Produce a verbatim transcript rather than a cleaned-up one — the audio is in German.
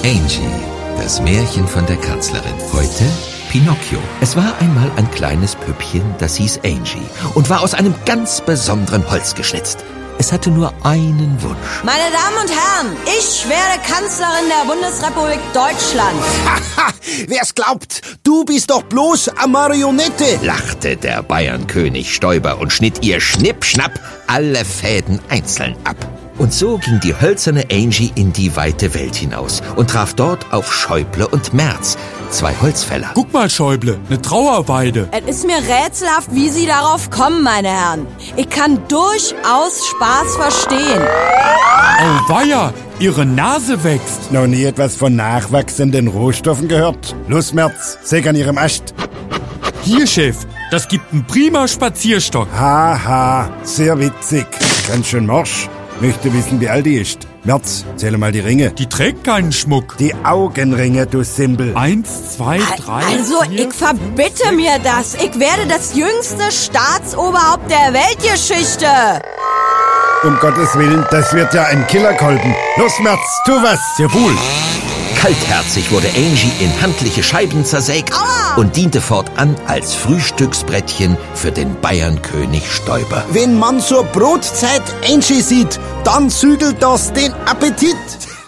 Angie, das Märchen von der Kanzlerin. Heute Pinocchio. Es war einmal ein kleines Püppchen, das hieß Angie und war aus einem ganz besonderen Holz geschnitzt. Es hatte nur einen Wunsch. Meine Damen und Herren, ich werde Kanzlerin der Bundesrepublik Deutschland. Haha, wer's glaubt, du bist doch bloß eine Marionette, Lachte der Bayernkönig Stoiber und schnitt ihr Schnipp-Schnapp alle Fäden einzeln ab. Und so ging die hölzerne Angie in die weite Welt hinaus und traf dort auf Schäuble und Merz, zwei Holzfäller. Guck mal, Schäuble, eine Trauerweide. Es ist mir rätselhaft, wie Sie darauf kommen, meine Herren. Ich kann durchaus Spaß verstehen. Auweia, Ihre Nase wächst. Noch nie etwas von nachwachsenden Rohstoffen gehört? Los, Merz, säg an Ihrem Ast. Hier, Chef, das gibt einen prima Spazierstock. Haha, sehr witzig. Ganz schön morsch. Möchte wissen, wie alt die ist. Merz, zähle mal die Ringe. Die trägt keinen Schmuck. Die Augenringe, du Simbel. Eins, zwei, drei, Also, vier, ich verbitte fünf, mir das. Ich werde das jüngste Staatsoberhaupt der Weltgeschichte. Um Gottes Willen, das wird ja ein Killerkolben. Los, Merz, tu was. Sehr wohl. Kaltherzig wurde Angie in handliche Scheiben zersägt und diente fortan als Frühstücksbrettchen für den Bayernkönig Stoiber. wenn man zur Brotzeit Angie sieht, dann zügelt das den Appetit.